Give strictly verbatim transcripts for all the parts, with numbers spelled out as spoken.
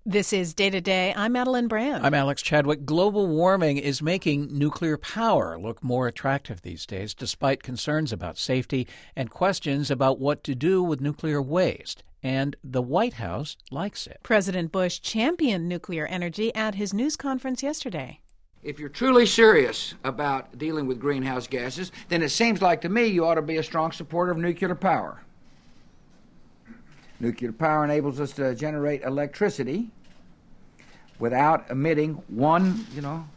This is Day to Day. I'm Madeline Brand. I'm Alex Chadwick. Global warming is making nuclear power look more attractive these days, despite concerns about safety and questions about what to do with nuclear waste. And the White House likes it. President Bush championed nuclear energy at his news conference yesterday. If you're truly serious about dealing with greenhouse gases, then it seems like to me you ought to be a strong supporter of nuclear power. Nuclear power enables us to generate electricity without emitting one, you know,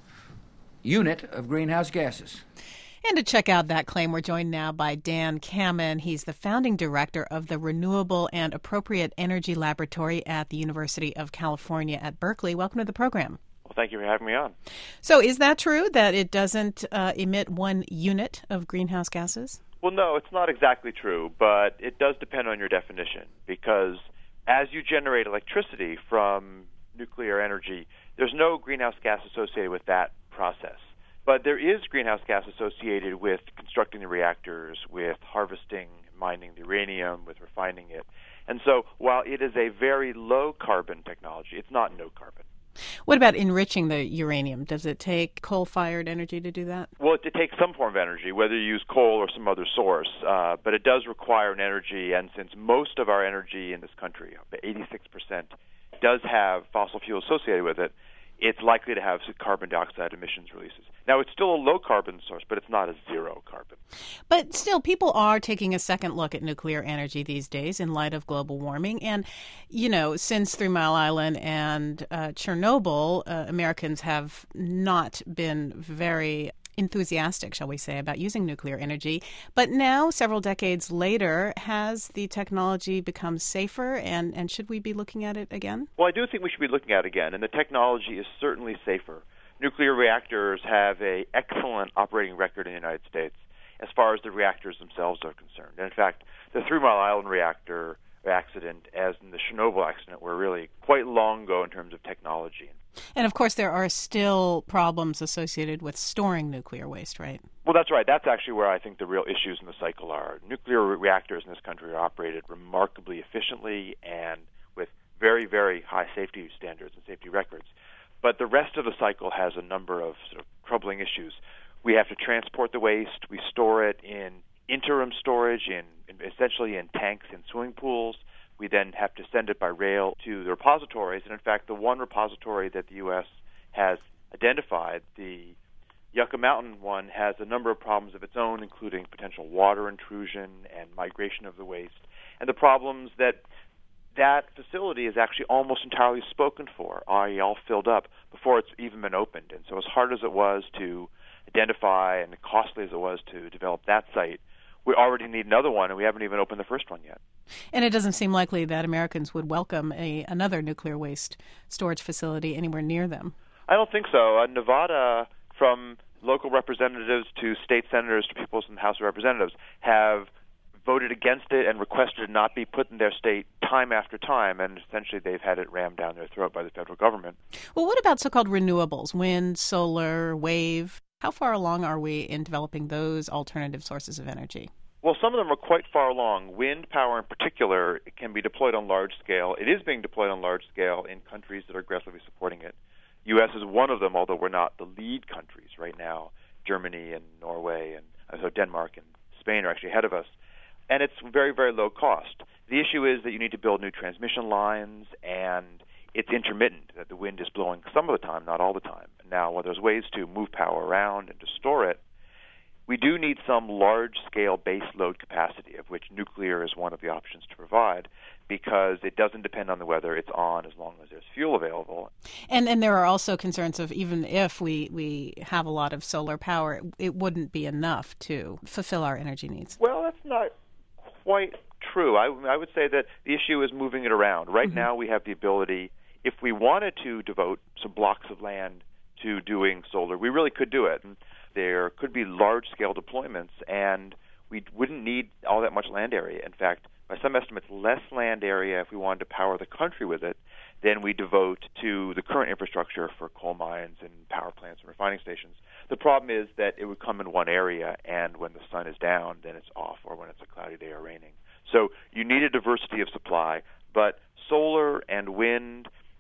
unit of greenhouse gases. And to check out that claim, we're joined now by Dan Kammen. He's the founding director of the Renewable and Appropriate Energy Laboratory at the University of California at Berkeley. Welcome to the program. Well, thank you for having me on. So is that true that it doesn't uh, emit one unit of greenhouse gases? Well, no, it's not exactly true, but it does depend on your definition, because as you generate electricity from nuclear energy, there's no greenhouse gas associated with that process. But there is greenhouse gas associated with constructing the reactors, with harvesting, mining the uranium, with refining it. And so while it is a very low carbon technology, it's not no carbon. What about enriching the uranium? Does it take coal-fired energy to do that? Well, it, it takes some form of energy, whether you use coal or some other source, uh, but it does require an energy, and since most of our energy in this country, eighty-six percent, does have fossil fuel associated with it, it's likely to have carbon dioxide emissions releases. Now, it's still a low-carbon source, but it's not a zero carbon. But still, people are taking a second look at nuclear energy these days in light of global warming. And, you know, since Three Mile Island and uh, Chernobyl, uh, Americans have not been very enthusiastic, shall we say, about using nuclear energy. But now, several decades later, has the technology become safer, and, and should we be looking at it again? Well, I do think we should be looking at it again, and the technology is certainly safer. Nuclear reactors have an excellent operating record in the United States as far as the reactors themselves are concerned. And in fact, the Three Mile Island reactor accident, as in the Chernobyl accident, were really quite long ago in terms of technology. And, of course, there are still problems associated with storing nuclear waste, right? Well, that's right. That's actually where I think the real issues in the cycle are. Nuclear reactors in this country are operated remarkably efficiently and with very, very high safety standards and safety records. But the rest of the cycle has a number of sort of troubling issues. We have to transport the waste. We store it in interim storage, in, in essentially in tanks in swimming pools. We then have to send it by rail to the repositories. And in fact, the one repository that the U S has identified, the Yucca Mountain one, has a number of problems of its own, including potential water intrusion and migration of the waste. And the problems that that facility is actually almost entirely spoken for, that is all filled up, before it's even been opened. And so as hard as it was to identify and costly as it was to develop that site, we already need another one, and we haven't even opened the first one yet. And it doesn't seem likely that Americans would welcome a another nuclear waste storage facility anywhere near them. I don't think so. Uh, Nevada, from local representatives to state senators to people in the House of Representatives, have voted against it and requested it not be put in their state time after time, and essentially they've had it rammed down their throat by the federal government. Well, what about so-called renewables, wind, solar, wave? How far along are we in developing those alternative sources of energy? Well, some of them are quite far along. Wind power in particular can be deployed on large scale. It is being deployed on large scale in countries that are aggressively supporting it. U S is one of them, although we're not the lead countries right now. Germany and Norway and so Denmark and Spain are actually ahead of us. And it's very, very low cost. The issue is that you need to build new transmission lines, and it's intermittent, that the wind is blowing some of the time, not all the time. Now, while there's ways to move power around and to store it, we do need some large-scale base load capacity, of which nuclear is one of the options to provide, because it doesn't depend on the weather. It's on as long as there's fuel available. And and there are also concerns of even if we, we have a lot of solar power, it, it wouldn't be enough to fulfill our energy needs. Well, that's not quite true. I, I would say that the issue is moving it around. Right mm-hmm. now we have the ability, if we wanted to devote some blocks of land to doing solar, we really could do it. And there could be large-scale deployments, and we wouldn't need all that much land area. In fact, by some estimates, less land area if we wanted to power the country with it than we devote to the current infrastructure for coal mines and power plants and refining stations. The problem is that it would come in one area, and when the sun is down, then it's off, or when it's a cloudy day or raining. So you need a diversity of supply, but solar and wind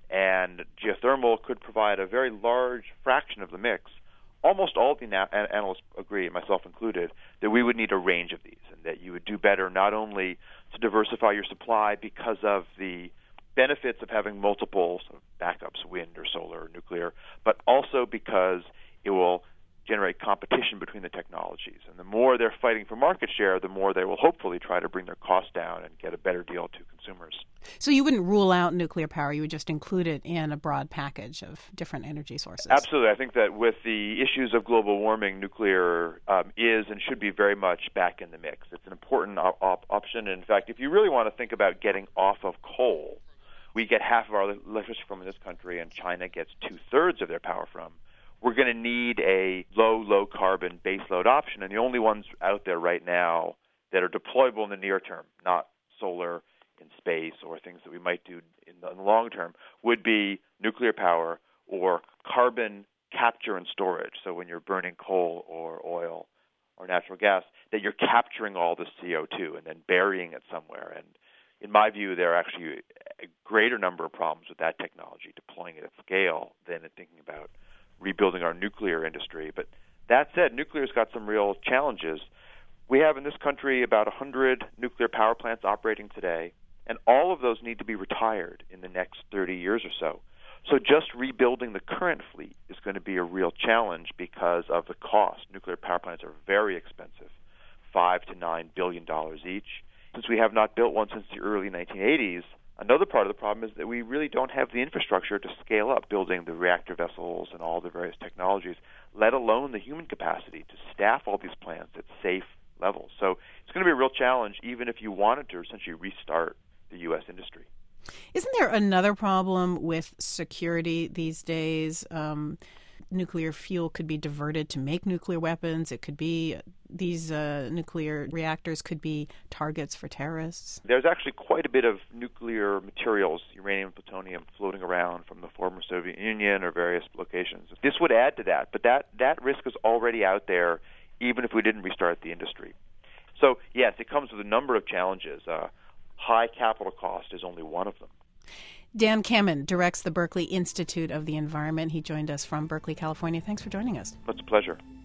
and geothermal could provide a very large fraction of the mix. Almost all the na- analysts agree, myself included, that we would need a range of these, and that you would do better not only to diversify your supply because of the benefits of having multiple sort of backups, wind or solar or nuclear, but also because it will generate competition between the technologies. And the more they're fighting for market share, the more they will hopefully try to bring their costs down and get a better deal to consumers. So you wouldn't rule out nuclear power, you would just include it in a broad package of different energy sources. Absolutely. I think that with the issues of global warming, nuclear um, is and should be very much back in the mix. It's an important op- op- option. In fact, if you really want to think about getting off of coal, we get half of our electricity from in this country, and China gets two-thirds of their power from. We're going to need a low, low-carbon baseload option, and the only ones out there right now that are deployable in the near term, not solar in space or things that we might do in the, in the long term, would be nuclear power or carbon capture and storage. So when you're burning coal or oil or natural gas, that you're capturing all the C O two and then burying it somewhere. And in my view, there are actually a greater number of problems with that technology, deploying it at scale, than in thinking about rebuilding our nuclear industry. But that said, nuclear's got some real challenges. We have in this country about one hundred nuclear power plants operating today, and all of those need to be retired in the next thirty years or so. So just rebuilding the current fleet is going to be a real challenge because of the cost. Nuclear power plants are very expensive, five to nine billion dollars each. Since we have not built one since the early nineteen eighties, another part of the problem is that we really don't have the infrastructure to scale up building the reactor vessels and all the various technologies, let alone the human capacity to staff all these plants at safe levels. So it's going to be a real challenge, even if you wanted to essentially restart the U S industry. Isn't there another problem with security these days? Um, nuclear fuel could be diverted to make nuclear weapons. It could be these uh, nuclear reactors could be targets for terrorists. There's actually quite a bit of nuclear materials, uranium, plutonium, floating around from the former Soviet Union or various locations. This would add to that, but that, that risk is already out there, even if we didn't restart the industry. So, yes, it comes with a number of challenges. Uh, high capital cost is only one of them. Dan Kammen directs the Berkeley Institute of the Environment. He joined us from Berkeley, California. Thanks for joining us. It's a pleasure.